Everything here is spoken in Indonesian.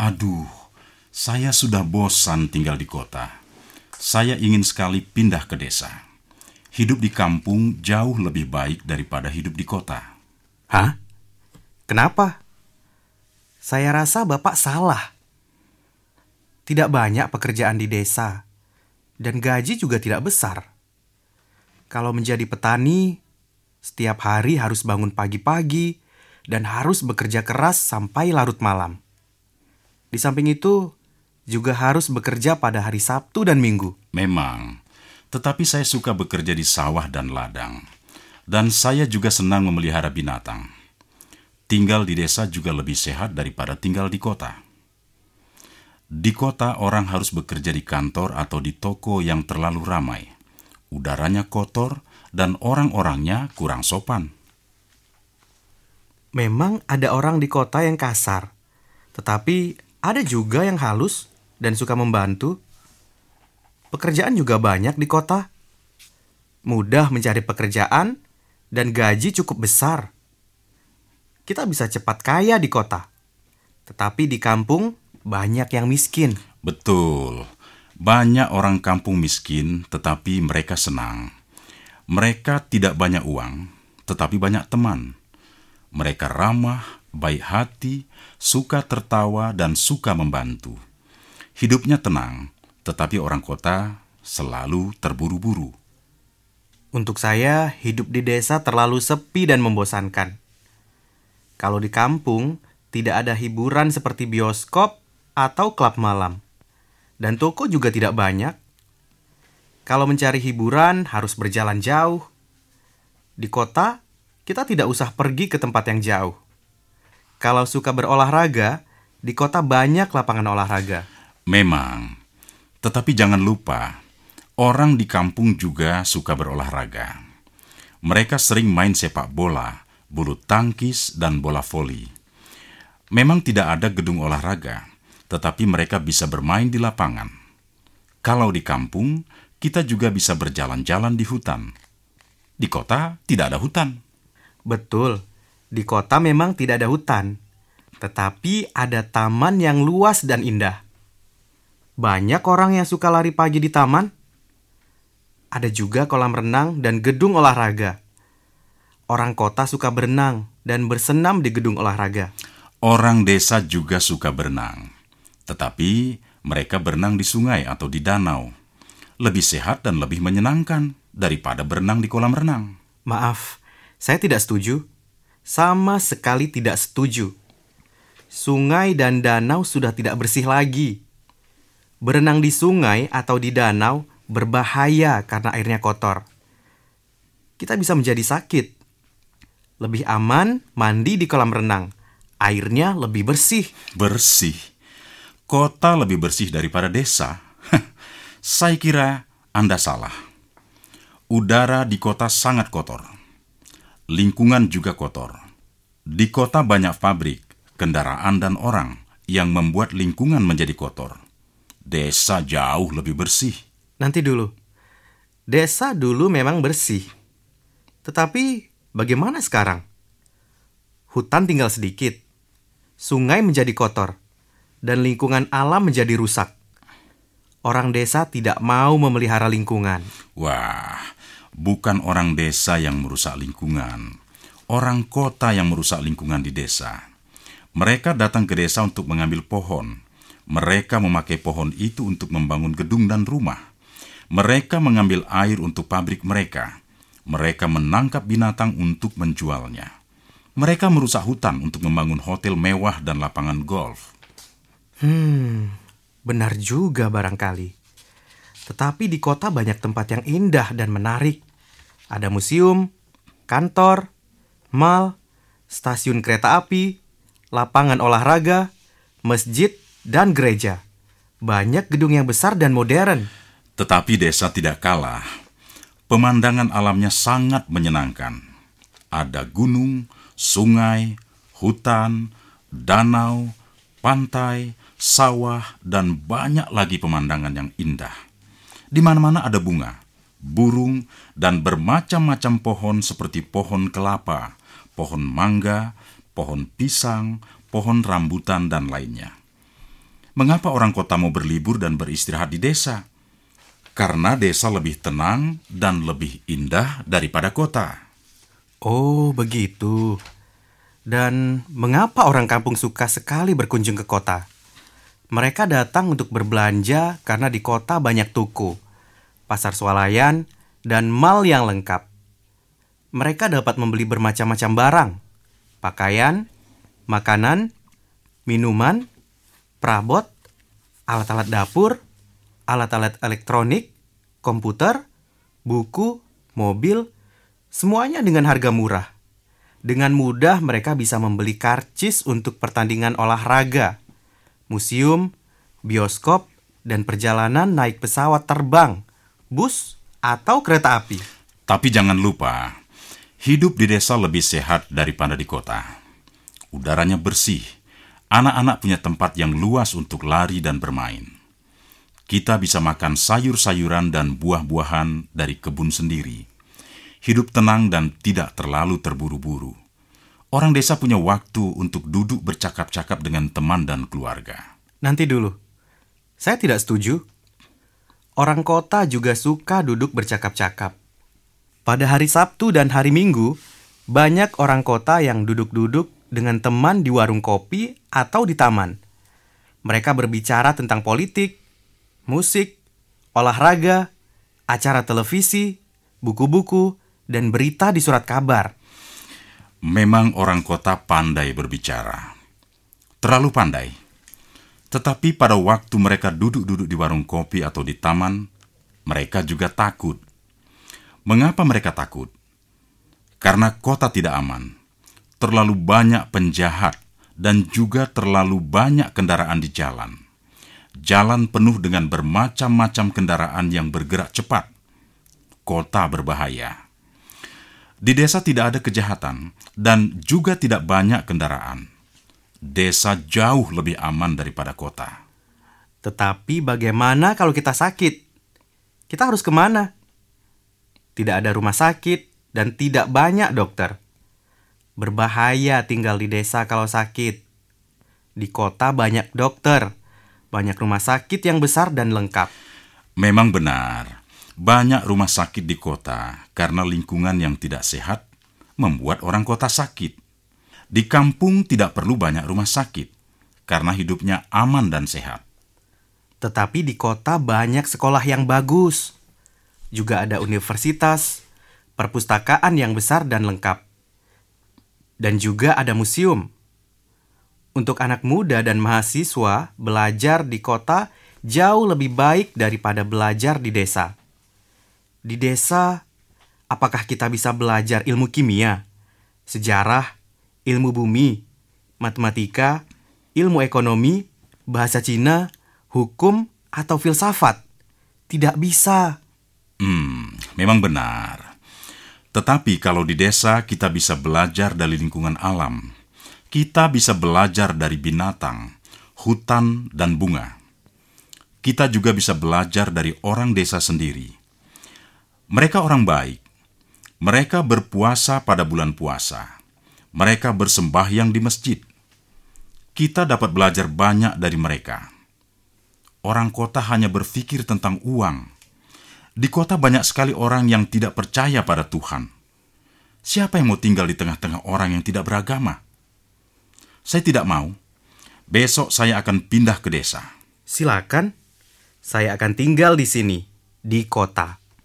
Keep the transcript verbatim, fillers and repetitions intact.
Aduh, saya sudah bosan tinggal di kota. Saya ingin sekali pindah ke desa. Hidup di kampung jauh lebih baik daripada hidup di kota. Hah? Kenapa? Saya rasa Bapak salah. Tidak banyak pekerjaan di desa, dan gaji juga tidak besar. Kalau menjadi petani, setiap hari harus bangun pagi-pagi dan harus bekerja keras sampai larut malam. Di samping itu, juga harus bekerja pada hari Sabtu dan Minggu. Memang, tetapi saya suka bekerja di sawah dan ladang. Dan saya juga senang memelihara binatang. Tinggal di desa juga lebih sehat daripada tinggal di kota. Di kota, orang harus bekerja di kantor atau di toko yang terlalu ramai. Udaranya kotor dan orang-orangnya kurang sopan. Memang ada orang di kota yang kasar, tetapi ada juga yang halus dan suka membantu. Pekerjaan juga banyak di kota. Mudah mencari pekerjaan dan gaji cukup besar. Kita bisa cepat kaya di kota, tetapi di kampung banyak yang miskin. Betul, banyak orang kampung miskin tetapi mereka senang. Mereka tidak banyak uang, tetapi banyak teman. Mereka ramah, baik hati, suka tertawa, dan suka membantu. Hidupnya tenang, tetapi orang kota selalu terburu-buru. Untuk saya, hidup di desa terlalu sepi dan membosankan. Kalau di kampung, tidak ada hiburan seperti bioskop atau klub malam. Dan toko juga tidak banyak. Kalau mencari hiburan harus berjalan jauh. Di kota, kita tidak usah pergi ke tempat yang jauh. Kalau suka berolahraga, di kota banyak lapangan olahraga. Memang, tetapi jangan lupa, orang di kampung juga suka berolahraga. Mereka sering main sepak bola, bulu tangkis, dan bola voli. Memang tidak ada gedung olahraga, tetapi mereka bisa bermain di lapangan. Kalau di kampung, kita juga bisa berjalan-jalan di hutan. Di kota, tidak ada hutan. Betul, di kota memang tidak ada hutan, tetapi ada taman yang luas dan indah. Banyak orang yang suka lari pagi di taman. Ada juga kolam renang dan gedung olahraga. Orang kota suka berenang dan bersenam di gedung olahraga. Orang desa juga suka berenang. Tetapi mereka berenang di sungai atau di danau. Lebih sehat dan lebih menyenangkan daripada berenang di kolam renang. Maaf, saya tidak setuju. Sama sekali tidak setuju. Sungai dan danau sudah tidak bersih lagi. Berenang di sungai atau di danau berbahaya karena airnya kotor. Kita bisa menjadi sakit. Lebih aman mandi di kolam renang. Airnya lebih bersih. Bersih? Kota lebih bersih daripada desa? Saya kira Anda salah. Udara di kota sangat kotor. Lingkungan juga kotor. Di kota banyak pabrik, kendaraan, dan orang yang membuat lingkungan menjadi kotor. Desa jauh lebih bersih. Nanti dulu. Desa dulu memang bersih. Tetapi bagaimana sekarang? Hutan tinggal sedikit. Sungai menjadi kotor. Dan lingkungan alam menjadi rusak. Orang desa tidak mau memelihara lingkungan. Wah, bukan orang desa yang merusak lingkungan. Orang kota yang merusak lingkungan di desa. Mereka datang ke desa untuk mengambil pohon. Mereka memakai pohon itu untuk membangun gedung dan rumah. Mereka mengambil air untuk pabrik mereka. Mereka menangkap binatang untuk menjualnya. Mereka merusak hutan untuk membangun hotel mewah dan lapangan golf. Hmm, benar juga barangkali. Tetapi di kota banyak tempat yang indah dan menarik. Ada museum, kantor, mal, stasiun kereta api, lapangan olahraga, masjid, dan gereja. Banyak gedung yang besar dan modern. Tetapi desa tidak kalah. Pemandangan alamnya sangat menyenangkan. Ada gunung, sungai, hutan, danau, pantai, sawah, dan banyak lagi pemandangan yang indah. Di mana-mana ada bunga, burung, dan bermacam-macam pohon seperti pohon kelapa, pohon mangga, pohon pisang, pohon rambutan, dan lainnya. Mengapa orang kota mau berlibur dan beristirahat di desa? Karena desa lebih tenang dan lebih indah daripada kota. Oh, begitu. Dan mengapa orang kampung suka sekali berkunjung ke kota? Mereka datang untuk berbelanja karena di kota banyak toko, pasar swalayan, dan mal yang lengkap. Mereka dapat membeli bermacam-macam barang, pakaian, makanan, minuman, perabot, alat-alat dapur, alat-alat elektronik, komputer, buku, mobil, semuanya dengan harga murah. Dengan mudah mereka bisa membeli karcis untuk pertandingan olahraga, museum, bioskop, dan perjalanan naik pesawat terbang, bus, atau kereta api. Tapi jangan lupa, hidup di desa lebih sehat daripada di kota. Udaranya bersih, anak-anak punya tempat yang luas untuk lari dan bermain. Kita bisa makan sayur-sayuran dan buah-buahan dari kebun sendiri. Hidup tenang dan tidak terlalu terburu-buru. Orang desa punya waktu untuk duduk bercakap-cakap dengan teman dan keluarga. Nanti dulu, saya tidak setuju. Orang kota juga suka duduk bercakap-cakap. Pada hari Sabtu dan hari Minggu, banyak orang kota yang duduk-duduk dengan teman di warung kopi atau di taman. Mereka berbicara tentang politik, musik, olahraga, acara televisi, buku-buku, dan berita di surat kabar. Memang orang kota pandai berbicara. Terlalu pandai. Tetapi pada waktu mereka duduk-duduk di warung kopi atau di taman, mereka juga takut. Mengapa mereka takut? Karena kota tidak aman. Terlalu banyak penjahat dan juga terlalu banyak kendaraan di jalan. Jalan penuh dengan bermacam-macam kendaraan yang bergerak cepat. Kota berbahaya. Di desa tidak ada kejahatan dan juga tidak banyak kendaraan. Desa jauh lebih aman daripada kota. Tetapi bagaimana kalau kita sakit? Kita harus kemana? Tidak ada rumah sakit dan tidak banyak dokter. Berbahaya tinggal di desa kalau sakit. Di kota banyak dokter, banyak rumah sakit yang besar dan lengkap. Memang benar. Banyak rumah sakit di kota karena lingkungan yang tidak sehat membuat orang kota sakit. Di kampung tidak perlu banyak rumah sakit karena hidupnya aman dan sehat. Tetapi di kota banyak sekolah yang bagus. Juga ada universitas, perpustakaan yang besar dan lengkap. Dan juga ada museum. Untuk anak muda dan mahasiswa, belajar di kota jauh lebih baik daripada belajar di desa. Di desa, apakah kita bisa belajar ilmu kimia, sejarah, ilmu bumi, matematika, ilmu ekonomi, bahasa Cina, hukum, atau filsafat? Tidak bisa. Hmm, memang benar. Tetapi kalau di desa kita bisa belajar dari lingkungan alam. Kita bisa belajar dari binatang, hutan, dan bunga. Kita juga bisa belajar dari orang desa sendiri. Mereka orang baik. Mereka berpuasa pada bulan puasa. Mereka bersembahyang di masjid. Kita dapat belajar banyak dari mereka. Orang kota hanya berpikir tentang uang. Di kota banyak sekali orang yang tidak percaya pada Tuhan. Siapa yang mau tinggal di tengah-tengah orang yang tidak beragama? Saya tidak mau. Besok saya akan pindah ke desa. Silakan. Saya akan tinggal di sini, di kota.